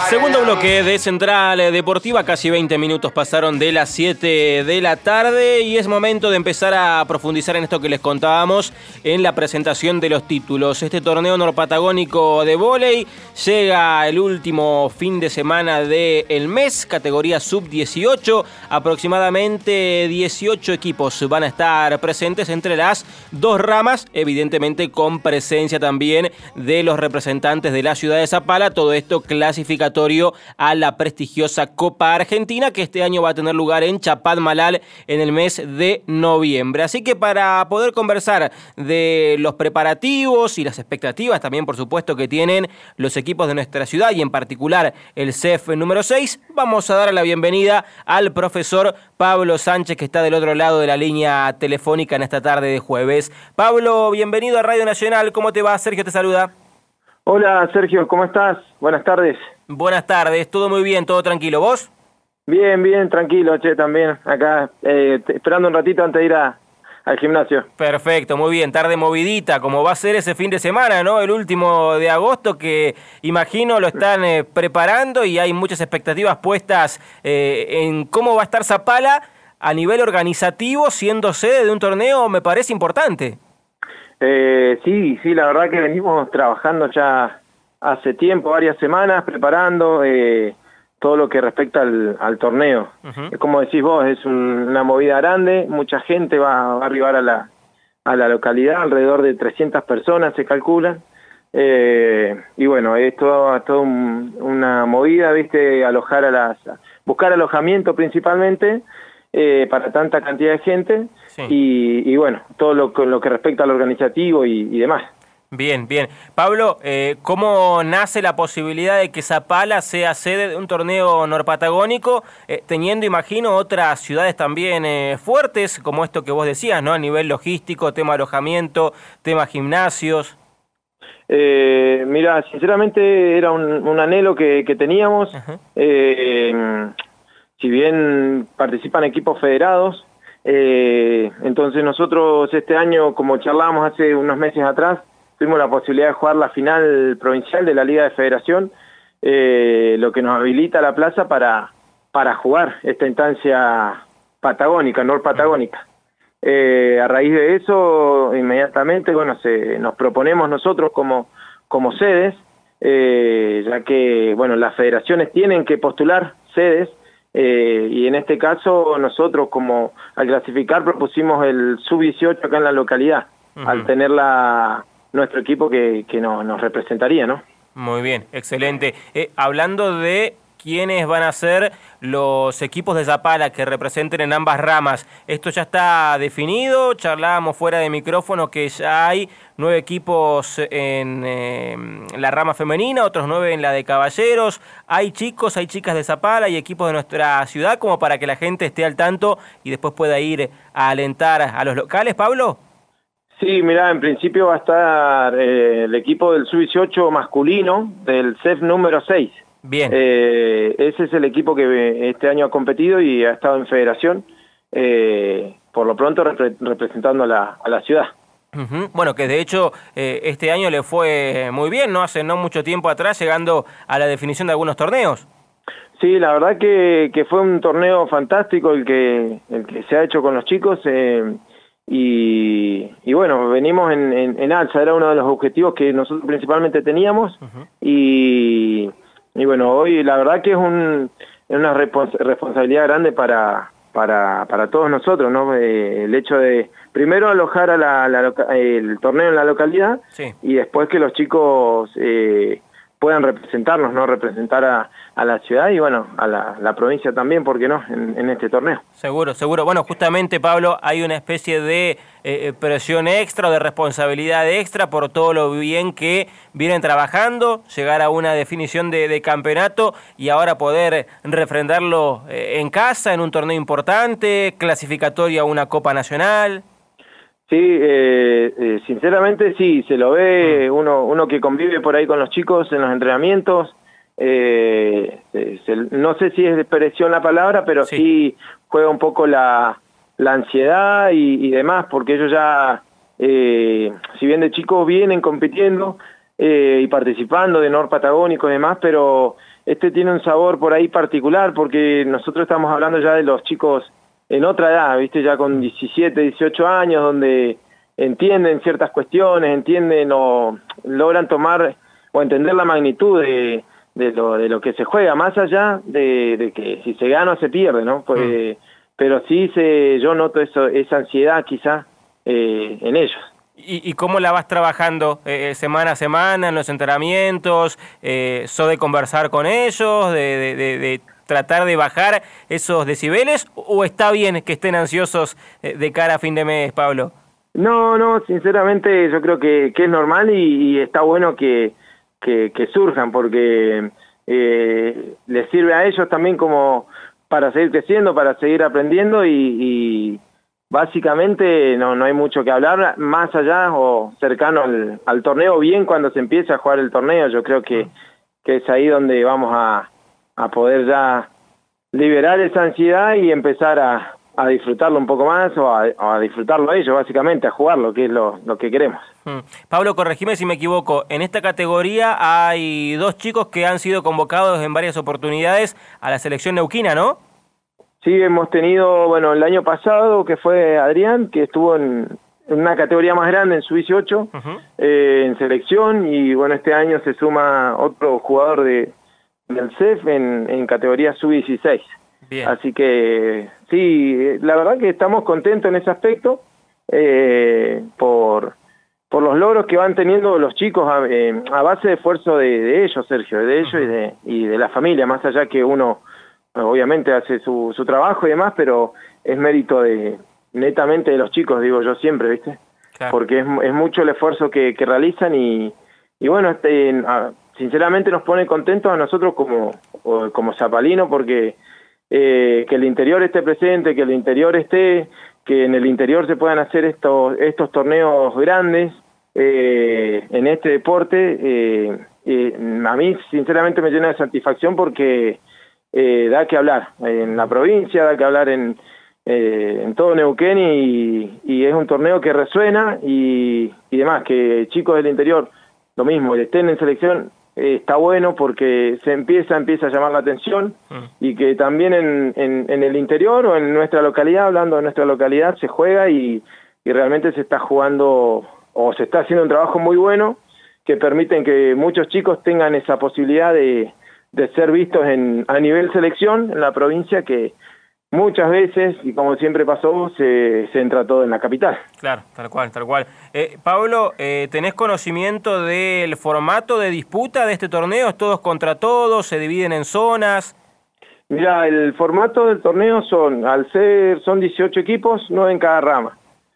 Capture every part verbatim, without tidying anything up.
Segundo bloque de Central Deportiva, casi veinte minutos pasaron de las siete de la tarde y es momento de empezar a profundizar en esto que les contábamos en la presentación de los títulos. Este torneo norpatagónico de vóley llega el último fin de semana del mes, categoría sub dieciocho, aproximadamente dieciocho equipos van a estar presentes entre las dos ramas, evidentemente con presencia también de los representantes de la ciudad de Zapala, todo esto clasificatorio a la prestigiosa Copa Argentina, que este año va a tener lugar en Chapadmalal en el mes de noviembre. Así que para poder conversar de los preparativos y las expectativas también, por supuesto, que tienen los equipos de nuestra ciudad y en particular el C E F número seis, vamos a dar la bienvenida al profesor Pablo Sánchez, que está del otro lado de la línea telefónica en esta tarde de jueves. Pablo, bienvenido a Radio Nacional. ¿Cómo te va? Sergio te saluda. Hola Sergio, ¿cómo estás? Buenas tardes. Buenas tardes, todo muy bien, todo tranquilo. ¿Vos? Bien, bien, tranquilo, che, también. Acá, eh, esperando un ratito antes de ir a, al gimnasio. Perfecto, muy bien, tarde movidita, como va a ser ese fin de semana, ¿no? El último de agosto, que imagino lo están eh, preparando y hay muchas expectativas puestas eh, en cómo va a estar Zapala a nivel organizativo, siendo sede de un torneo, me parece importante. Eh, sí, sí, la verdad que venimos trabajando ya hace tiempo, varias semanas, preparando eh, todo lo que respecta al, al torneo. Uh-huh. Como decís vos, es un, una movida grande, mucha gente va, va a arribar a la, a la localidad, alrededor de trescientas personas se calculan. Eh, y bueno, es todo, todo un, una movida, viste, alojar a las, buscar alojamiento principalmente, Eh, para tanta cantidad de gente, sí. y, y bueno, todo lo, lo que respecta al organizativo y, y demás. Bien, bien. Pablo, eh, ¿cómo nace la posibilidad de que Zapala sea sede de un torneo norpatagónico, eh, teniendo, imagino, otras ciudades también eh, fuertes, como esto que vos decías, ¿no? A nivel logístico, tema alojamiento, tema gimnasios. Eh, mira, sinceramente era un, un anhelo que, que teníamos. Uh-huh. eh, Si bien participan equipos federados, eh, entonces nosotros este año, como charlábamos hace unos meses atrás, tuvimos la posibilidad de jugar la final provincial de la Liga de Federación, eh, lo que nos habilita la plaza para, para jugar esta instancia patagónica, norpatagónica. Eh, a raíz de eso, inmediatamente, bueno, se, nos proponemos nosotros como, como sedes, eh, ya que, bueno, las federaciones tienen que postular sedes. Eh, y en este caso nosotros, como al clasificar, propusimos el sub dieciocho acá en la localidad, uh-huh. al tener la, nuestro equipo que, que no, nos representaría, ¿no? Muy bien, excelente. Eh, hablando de quiénes van a ser los equipos de Zapala que representen en ambas ramas, ¿esto ya está definido? Charlábamos fuera de micrófono que ya hay nueve equipos en eh, la rama femenina, otros nueve en la de caballeros. ¿Hay chicos, hay chicas de Zapala y equipos de nuestra ciudad como para que la gente esté al tanto y después pueda ir a alentar a los locales, Pablo? Sí, mirá, en principio va a estar eh, el equipo del sub dieciocho masculino del C E F número seis. Bien. Eh, ese es el equipo que este año ha competido y ha estado en federación, eh, por lo pronto repre representando a la, a la ciudad. Uh-huh. Bueno, que de hecho eh, este año le fue muy bien, ¿no? Hace no mucho tiempo atrás, llegando a la definición de algunos torneos. Sí, la verdad que, que fue un torneo fantástico el que, el que se ha hecho con los chicos, eh, y, y bueno, venimos en, en, en alza, era uno de los objetivos que nosotros principalmente teníamos, uh-huh. y... Y bueno, hoy la verdad que es un, una respons responsabilidad grande para, para, para todos nosotros, ¿no? Eh, el hecho de, primero, alojar a la, la el torneo en la localidad, sí. y después que los chicos eh, puedan representarnos, ¿no? Representar a, a la ciudad y, bueno, a la, la provincia también, ¿por qué no?, en, en este torneo. Seguro, seguro. Bueno, justamente, Pablo, hay una especie de eh, presión extra o de responsabilidad extra por todo lo bien que vienen trabajando, llegar a una definición de, de campeonato y ahora poder refrendarlo eh, en casa, en un torneo importante, clasificatorio a una Copa Nacional. Sí, eh, eh, sinceramente sí, se lo ve uno, uno que convive por ahí con los chicos en los entrenamientos, eh, eh, se, no sé si es presión la palabra, pero sí, sí juega un poco la, la ansiedad y, y demás, porque ellos ya, eh, si bien de chicos vienen compitiendo eh, y participando de norpatagónico y demás, pero este tiene un sabor por ahí particular, porque nosotros estamos hablando ya de los chicos en otra edad, ¿viste? Ya con diecisiete, dieciocho años, donde entienden ciertas cuestiones, entienden o logran tomar o entender la magnitud de, de, lo, de lo que se juega, más allá de, de que si se gana o se pierde, ¿no? Pues, mm. Pero sí se, yo noto eso, esa ansiedad quizá eh, en ellos. ¿Y, ¿Y cómo la vas trabajando eh, semana a semana en los entrenamientos? Eh, ¿Sos de conversar con ellos, de, de, de, de tratar de bajar esos decibeles, o está bien que estén ansiosos eh, de cara a fin de mes, Pablo? No, no, sinceramente yo creo que, que es normal y, y está bueno que, que, que surjan, porque eh, les sirve a ellos también como para seguir creciendo, para seguir aprendiendo y, y básicamente no, no hay mucho que hablar, más allá o cercano al, al torneo, bien cuando se empiece a jugar el torneo, yo creo que, que es ahí donde vamos a, a poder ya liberar esa ansiedad y empezar a, a disfrutarlo un poco más o a, o a disfrutarlo a ellos, básicamente, a jugarlo, que es lo, lo que queremos. Hmm. Pablo, corregime si me equivoco, en esta categoría hay dos chicos que han sido convocados en varias oportunidades a la selección neuquina, ¿no? Sí, hemos tenido, bueno, el año pasado, que fue Adrián, que estuvo en, en una categoría más grande, en sub dieciocho, uh-huh. eh, en selección, y bueno, este año se suma otro jugador de, del C E F en, en categoría sub dieciséis. Bien. Así que, sí, la verdad que estamos contentos en ese aspecto, eh, por, por los logros que van teniendo los chicos a, eh, a base de esfuerzo de, de ellos, Sergio, de ellos uh-huh. y, de, y de la familia, más allá que uno obviamente hace su, su trabajo y demás, pero es mérito de netamente de los chicos, digo yo siempre, ¿viste? Claro. Porque es, es mucho el esfuerzo que, que realizan y, y bueno, este, a, sinceramente nos pone contentos a nosotros como, como zapalino, porque eh, que el interior esté presente, que el interior esté, que en el interior se puedan hacer estos, estos torneos grandes eh, en este deporte, eh, eh, a mí sinceramente me llena de satisfacción porque Eh, da que hablar en la provincia, da que hablar en, eh, en todo Neuquén y, y es un torneo que resuena y, y demás, que chicos del interior, lo mismo, que estén en selección, eh, está bueno porque se empieza, empieza a llamar la atención mm. y que también en, en, en el interior o en nuestra localidad, hablando de nuestra localidad, se juega y, y realmente se está jugando o se está haciendo un trabajo muy bueno que permiten que muchos chicos tengan esa posibilidad de de ser vistos en a nivel selección en la provincia, que muchas veces, y como siempre pasó, se centra todo en la capital. Claro, tal cual, tal cual. Eh, Pablo, eh, ¿tenés conocimiento del formato de disputa de este torneo? ¿Es todos contra todos? ¿Se dividen en zonas? Mira, el formato del torneo son, al ser, son dieciocho equipos, nueve en cada rama.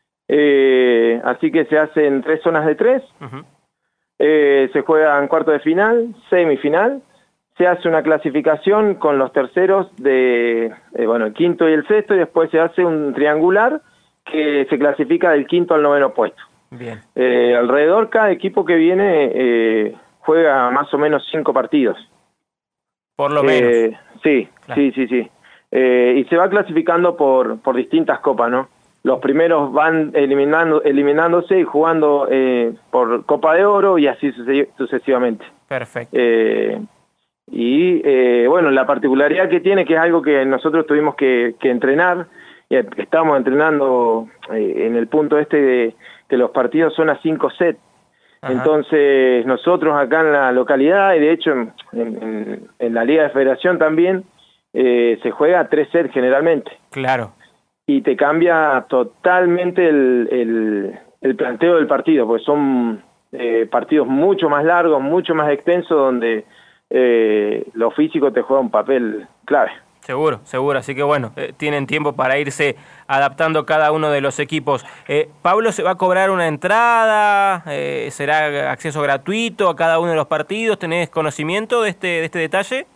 Eh, así que se hacen tres zonas de tres, uh-huh. eh, se juegan cuartos de final, semifinal, se hace una clasificación con los terceros de, eh, bueno, el quinto y el sexto, y después se hace un triangular que se clasifica del quinto al noveno puesto. Bien. Eh, alrededor, cada equipo que viene eh, juega más o menos cinco partidos. Por lo menos. Eh, sí, claro. sí, sí, sí. Eh, y se va clasificando por, por distintas copas, ¿no? Los primeros van eliminando, eliminándose y jugando eh, por Copa de Oro y así sucesivamente. Perfecto. Eh, Y eh, bueno, la particularidad que tiene, que es algo que nosotros tuvimos que, que entrenar, y estamos entrenando eh, en el punto este de que los partidos son a cinco sets. Ajá. Entonces nosotros acá en la localidad, y de hecho en, en, en la Liga de Federación también, eh, se juega a tres sets generalmente. Claro. Y te cambia totalmente el, el, el planteo del partido, porque son eh, partidos mucho más largos, mucho más extensos, donde Eh, lo físico te juega un papel clave. Seguro, seguro, así que bueno, eh, tienen tiempo para irse adaptando cada uno de los equipos. Eh, Pablo, ¿se va a cobrar una entrada? Eh, ¿Será acceso gratuito a cada uno de los partidos? ¿Tenés conocimiento de este, de este detalle?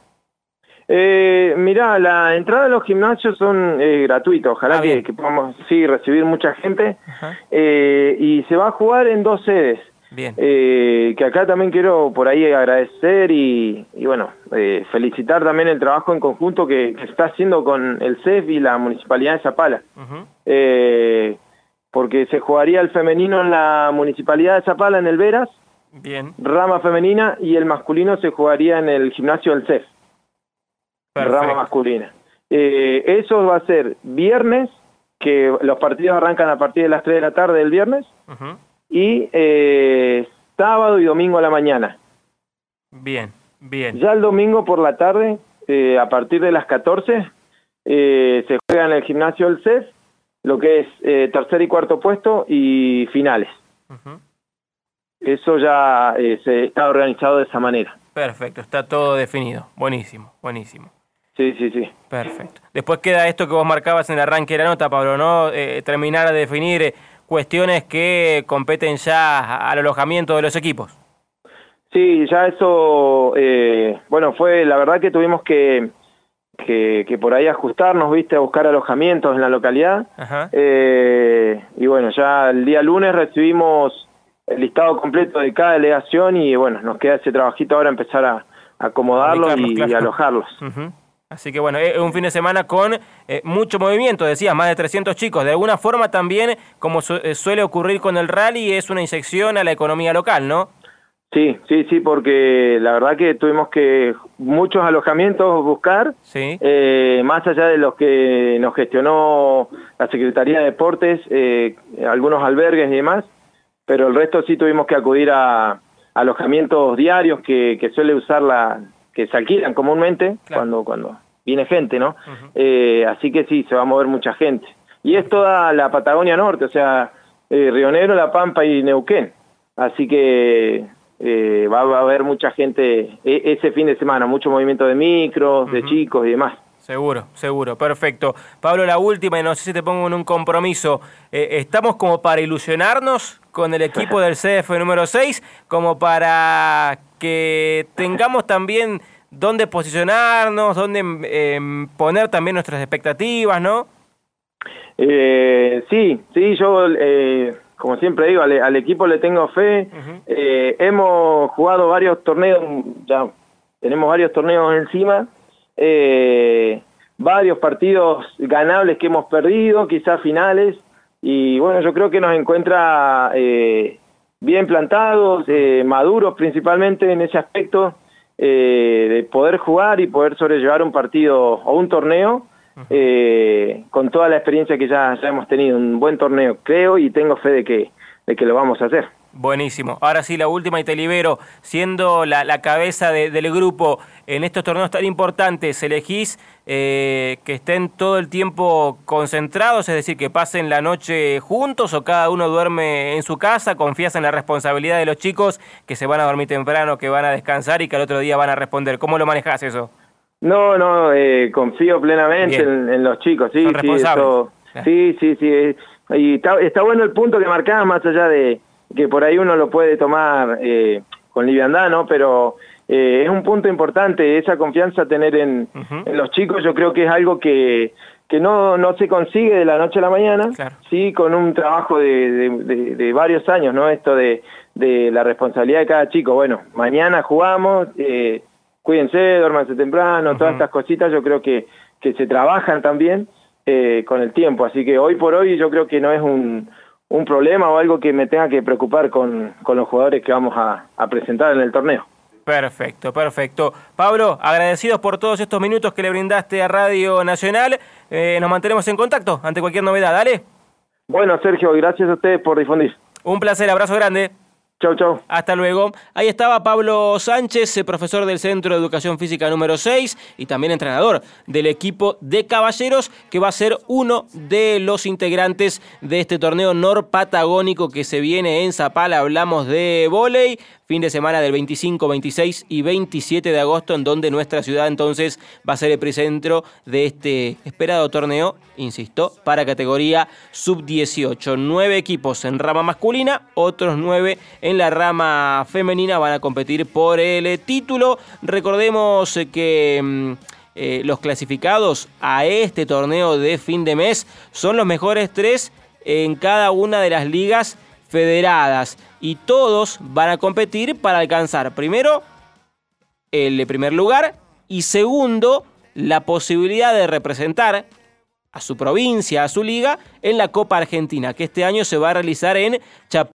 Eh, mirá, la entrada de los gimnasios son eh, gratuitos, ojalá ah, que, que podamos sí, recibir mucha gente, eh, y se va a jugar en dos sedes. Bien. Eh, que acá también quiero por ahí agradecer y, y bueno, eh, felicitar también el trabajo en conjunto que, que se está haciendo con el C E F y la Municipalidad de Zapala. Uh-huh. eh, porque se jugaría el femenino en la Municipalidad de Zapala, en el Veras, bien, rama femenina, y el masculino se jugaría en el gimnasio del C E F. Perfecto. Rama masculina. Eh, eso va a ser viernes, que los partidos arrancan a partir de las tres de la tarde del viernes, uh-huh. y eh, sábado y domingo a la mañana. Bien, bien. Ya el domingo por la tarde, eh, a partir de las catorce, eh, se juega en el gimnasio del C E F, lo que es eh, tercer y cuarto puesto y finales. Uh-huh. Eso ya eh, se está organizado de esa manera. Perfecto, está todo definido. Buenísimo, buenísimo. Sí, sí, sí. Perfecto. Después queda esto que vos marcabas en el arranque de la nota, Pablo, ¿no? Eh, terminar de definir cuestiones que competen ya al alojamiento de los equipos. Sí, ya eso, eh, bueno, fue la verdad que tuvimos que, que, que por ahí ajustarnos, viste, a buscar alojamientos en la localidad. Ajá. Eh, y bueno, ya el día lunes recibimos el listado completo de cada delegación y bueno, nos queda ese trabajito ahora empezar a, a acomodarlos y, claro. y alojarlos. Uh-huh. Así que bueno, es un fin de semana con eh, mucho movimiento, decías, más de trescientos chicos. De alguna forma también, como su, eh, suele ocurrir con el rally, es una inyección a la economía local, ¿no? Sí, sí, sí, porque la verdad que tuvimos que muchos alojamientos buscar, sí. eh, más allá de los que nos gestionó la Secretaría de Deportes, eh, algunos albergues y demás, pero el resto sí tuvimos que acudir a, a alojamientos diarios que, que suele usar la... que se alquilan comúnmente, claro. cuando cuando viene gente, ¿no? Uh-huh. Eh, así que sí, se va a mover mucha gente. Y es toda la Patagonia Norte, o sea, eh, Río Negro, La Pampa y Neuquén. Así que eh, va, va a haber mucha gente e- ese fin de semana, mucho movimiento de micros, uh-huh. de chicos y demás. Seguro, seguro, perfecto. Pablo, la última, y no sé si te pongo en un compromiso. Eh, ¿Estamos como para ilusionarnos con el equipo del C F número seis? Como para que tengamos también dónde posicionarnos, dónde eh, poner también nuestras expectativas, ¿no? Eh, sí, sí, yo, eh, como siempre digo, al, al equipo le tengo fe. Uh-huh. Eh, hemos jugado varios torneos, ya tenemos varios torneos encima. Eh, varios partidos ganables que hemos perdido, quizás finales, y bueno, yo creo que nos encuentra eh, bien plantados, eh, maduros principalmente en ese aspecto, eh, de poder jugar y poder sobrellevar un partido o un torneo, eh, con toda la experiencia que ya, ya hemos tenido, un buen torneo, creo, y tengo fe de que, de que lo vamos a hacer. Buenísimo. Ahora sí, la última y te libero. Siendo la, la cabeza de, del grupo en estos torneos tan importantes, ¿elegís eh, que estén todo el tiempo concentrados? Es decir, que pasen la noche juntos o cada uno duerme en su casa. ¿Confías en la responsabilidad de los chicos que se van a dormir temprano, que van a descansar y que al otro día van a responder? ¿Cómo lo manejás eso? No, no, eh, confío plenamente en, en los chicos. Sí, Son responsables. Sí, eso, sí, sí, sí. Y está, está bueno el punto que marcabas, más allá de que por ahí uno lo puede tomar eh, con liviandad, ¿no? Pero eh, es un punto importante, esa confianza tener en, uh-huh. en los chicos. Yo creo que es algo que, que no, no se consigue de la noche a la mañana, claro. sí, con un trabajo de, de, de, de varios años, ¿no? Esto de, de la responsabilidad de cada chico. Bueno, mañana jugamos, eh, cuídense, duérmanse temprano, uh-huh. todas estas cositas yo creo que, que se trabajan también eh, con el tiempo. Así que hoy por hoy yo creo que no es un... un problema o algo que me tenga que preocupar con, con los jugadores que vamos a, a presentar en el torneo. Perfecto, perfecto. Pablo, agradecidos por todos estos minutos que le brindaste a Radio Nacional. Eh, nos mantenemos en contacto ante cualquier novedad, ¿dale? Bueno, Sergio, gracias a ustedes por difundir. Un placer, abrazo grande. Chau, chau. Hasta luego. Ahí estaba Pablo Sánchez, profesor del Centro de Educación Física número seis y también entrenador del equipo de Caballeros, que va a ser uno de los integrantes de este torneo norpatagónico que se viene en Zapala. Hablamos de vóley, fin de semana del veinticinco, veintiséis y veintisiete de agosto, en donde nuestra ciudad entonces va a ser epicentro de este esperado torneo, insisto, para categoría sub dieciocho. Nueve equipos en rama masculina, otros nueve en la rama femenina van a competir por el título. Recordemos que eh, los clasificados a este torneo de fin de mes son los mejores tres en cada una de las ligas federadas y todos van a competir para alcanzar primero el primer lugar y segundo la posibilidad de representar a su provincia, a su liga en la Copa Argentina, que este año se va a realizar en Chapinero.